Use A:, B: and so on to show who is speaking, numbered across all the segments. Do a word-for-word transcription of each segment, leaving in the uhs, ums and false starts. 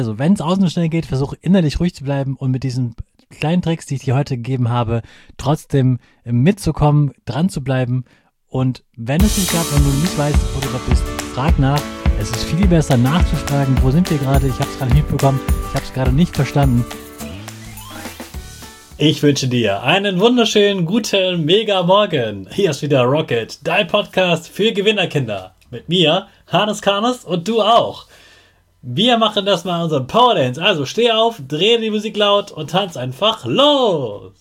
A: Also wenn es außen schnell geht, versuche innerlich ruhig zu bleiben und mit diesen kleinen Tricks, die ich dir heute gegeben habe, trotzdem mitzukommen, dran zu bleiben. Und wenn es nicht klappt, wenn du nicht weißt, wo du gerade bist, frag nach. Es ist viel besser nachzufragen, wo sind wir gerade? Ich habe es gerade nicht mitbekommen, ich habe es gerade nicht verstanden. Ich wünsche dir einen wunderschönen, guten, mega Morgen. Hier ist wieder Rocket, dein Podcast für Gewinnerkinder. Mit mir, Hannes Karnes und du auch. Wir machen das mal unseren Power Dance. Also steh auf, dreh die Musik laut und tanz einfach los.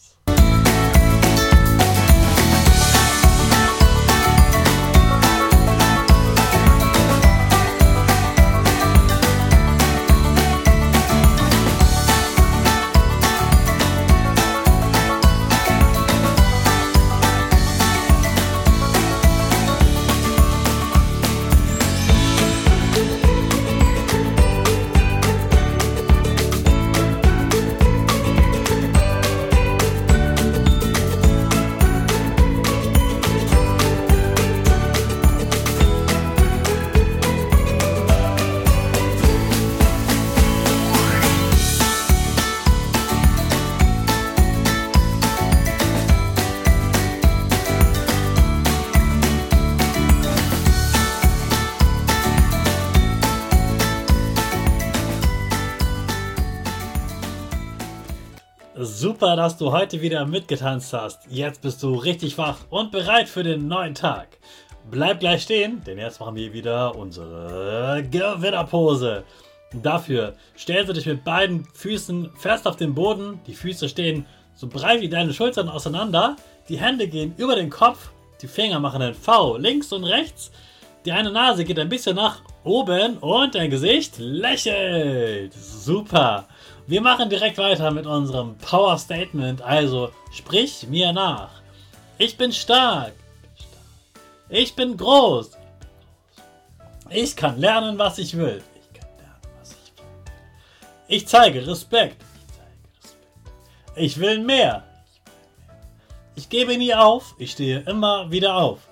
A: Super, dass du heute wieder mitgetanzt hast. Jetzt bist du richtig wach und bereit für den neuen Tag. Bleib gleich stehen, denn jetzt machen wir wieder unsere Gewinnerpose. Dafür stellst du dich mit beiden Füßen fest auf den Boden. Die Füße stehen so breit wie deine Schultern auseinander. Die Hände gehen über den Kopf. Die Finger machen ein V links und rechts. Die eine Nase geht ein bisschen nach oben und dein Gesicht lächelt. Super. Wir machen direkt weiter mit unserem Power Statement. Also sprich mir nach. Ich bin stark. Ich bin groß. Ich kann lernen, was ich will. Ich kann lernen, was ich will. Ich zeige Respekt. Ich zeige Respekt. Ich will mehr. Ich gebe nie auf. Ich stehe immer wieder auf.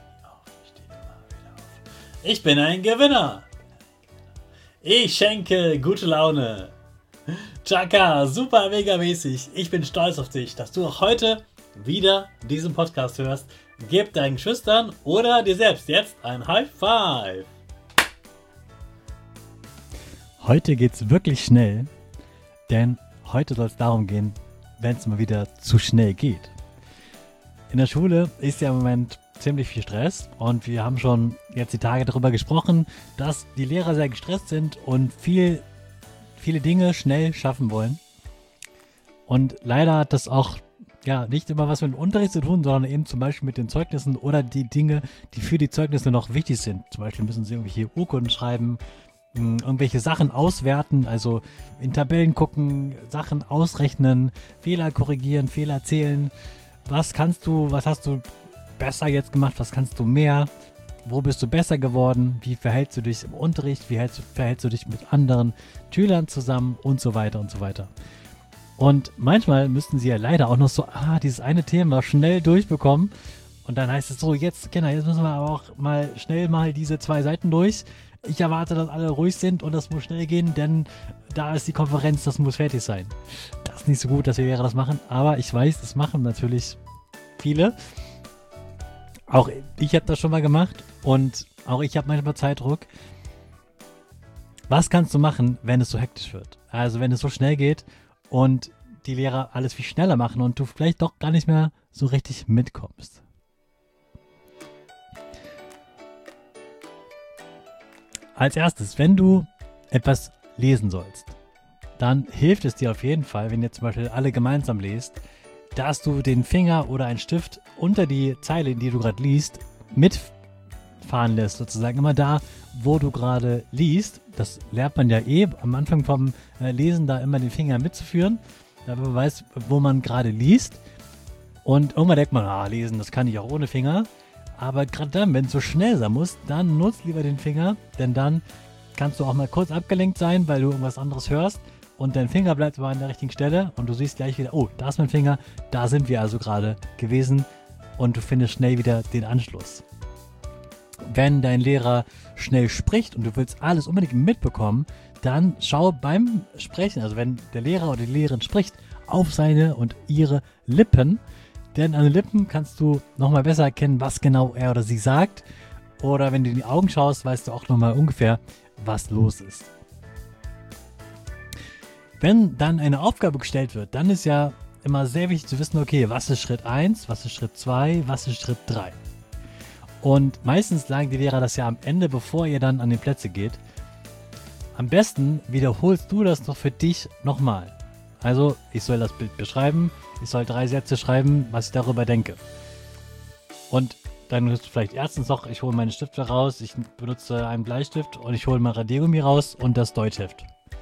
A: Ich bin ein Gewinner. Ich schenke gute Laune. Chaka, super mega mäßig. Ich bin stolz auf dich, dass du auch heute wieder diesen Podcast hörst. Gib deinen Geschwistern oder dir selbst jetzt ein High Five. Heute geht's wirklich schnell, denn heute soll es darum gehen, wenn es mal wieder zu schnell geht. In der Schule ist ja im Moment ziemlich viel Stress und wir haben schon jetzt die Tage darüber gesprochen, dass die Lehrer sehr gestresst sind und viel viele Dinge schnell schaffen wollen. Und leider hat das auch ja nicht immer was mit dem Unterricht zu tun, sondern eben zum Beispiel mit den Zeugnissen oder die Dinge, die für die Zeugnisse noch wichtig sind. Zum Beispiel müssen sie irgendwelche Urkunden schreiben, irgendwelche Sachen auswerten, also in Tabellen gucken, Sachen ausrechnen, Fehler korrigieren, Fehler zählen. Was kannst du, was hast du besser jetzt gemacht, was kannst du mehr? Wo bist du besser geworden? Wie verhältst du dich im Unterricht? Wie verhältst, verhältst du dich mit anderen Schülern zusammen? Und so weiter und so weiter. Und manchmal müssten sie ja leider auch noch so, ah, dieses eine Thema schnell durchbekommen. Und dann heißt es so, jetzt, Kinder, jetzt müssen wir aber auch mal schnell mal diese zwei Seiten durch. Ich erwarte, dass alle ruhig sind und das muss schnell gehen, denn da ist die Konferenz, das muss fertig sein. Das ist nicht so gut, dass wir das machen, aber ich weiß, das machen natürlich viele. Auch ich habe das schon mal gemacht und auch ich habe manchmal Zeitdruck. Was kannst du machen, wenn es so hektisch wird? Also wenn es so schnell geht und die Lehrer alles viel schneller machen und du vielleicht doch gar nicht mehr so richtig mitkommst. Als erstes, wenn du etwas lesen sollst, dann hilft es dir auf jeden Fall, wenn ihr zum Beispiel alle gemeinsam lest, dass du den Finger oder einen Stift unter die Zeile, die du gerade liest, mitfahren lässt, sozusagen immer da, wo du gerade liest. Das lernt man ja eh am Anfang vom äh, Lesen, da immer den Finger mitzuführen, damit man weiß, wo man gerade liest. Und irgendwann denkt man, ah, lesen, das kann ich auch ohne Finger. Aber gerade dann, wenn es so schnell sein muss, dann nutzt lieber den Finger, denn dann kannst du auch mal kurz abgelenkt sein, weil du irgendwas anderes hörst. Und dein Finger bleibt aber an der richtigen Stelle und du siehst gleich wieder, oh, da ist mein Finger, da sind wir also gerade gewesen und du findest schnell wieder den Anschluss. Wenn dein Lehrer schnell spricht und du willst alles unbedingt mitbekommen, dann schau beim Sprechen, also wenn der Lehrer oder die Lehrerin spricht, auf seine und ihre Lippen. Denn an den Lippen kannst du nochmal besser erkennen, was genau er oder sie sagt. Oder wenn du in die Augen schaust, weißt du auch nochmal ungefähr, was los ist. Wenn dann eine Aufgabe gestellt wird, dann ist ja immer sehr wichtig zu wissen, okay, was ist Schritt eins, was ist Schritt zwei, was ist Schritt drei. Und meistens sagen die Lehrer das ja am Ende, bevor ihr dann an die Plätze geht. Am besten wiederholst du das noch für dich nochmal. Also, ich soll das Bild beschreiben, ich soll drei Sätze schreiben, was ich darüber denke. Und dann ist vielleicht erstens noch, ich hole meine Stifte raus, ich benutze einen Bleistift und ich hole mein Radiergummi raus und das Deutschheft.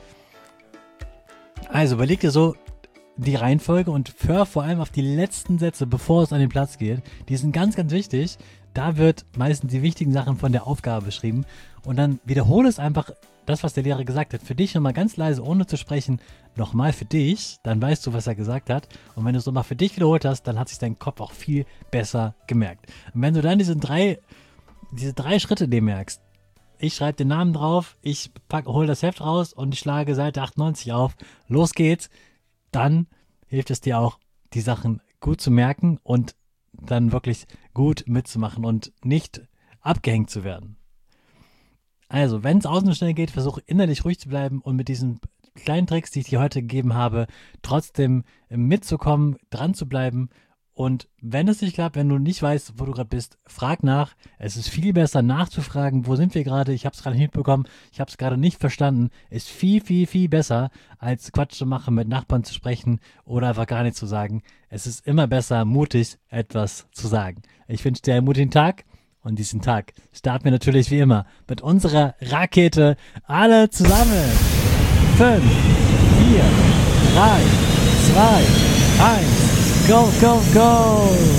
A: Also überleg dir so die Reihenfolge und hör vor allem auf die letzten Sätze, bevor es an den Platz geht. Die sind ganz, ganz wichtig. Da wird meistens die wichtigen Sachen von der Aufgabe beschrieben. Und dann wiederhole es einfach, das, was der Lehrer gesagt hat, für dich nochmal ganz leise, ohne zu sprechen, nochmal für dich. Dann weißt du, was er gesagt hat. Und wenn du es nochmal für dich wiederholt hast, dann hat sich dein Kopf auch viel besser gemerkt. Und wenn du dann diese drei, diese drei Schritte dir merkst, ich schreibe den Namen drauf, ich hole das Heft raus und ich schlage Seite achtundneunzig auf, los geht's, dann hilft es dir auch, die Sachen gut zu merken und dann wirklich gut mitzumachen und nicht abgehängt zu werden. Also, wenn es außen schnell geht, versuche innerlich ruhig zu bleiben und mit diesen kleinen Tricks, die ich dir heute gegeben habe, trotzdem mitzukommen, dran zu bleiben. Und wenn es nicht klappt, wenn du nicht weißt, wo du gerade bist, frag nach. Es ist viel besser nachzufragen, wo sind wir gerade, ich habe es gerade nicht mitbekommen, ich habe es gerade nicht verstanden. Ist viel, viel, viel besser, als Quatsch zu machen, mit Nachbarn zu sprechen oder einfach gar nichts zu sagen. Es ist immer besser, mutig etwas zu sagen. Ich wünsche dir einen mutigen Tag und diesen Tag starten wir natürlich wie immer mit unserer Rakete. Alle zusammen. fünf, vier, drei, zwei, eins. Go, go, go!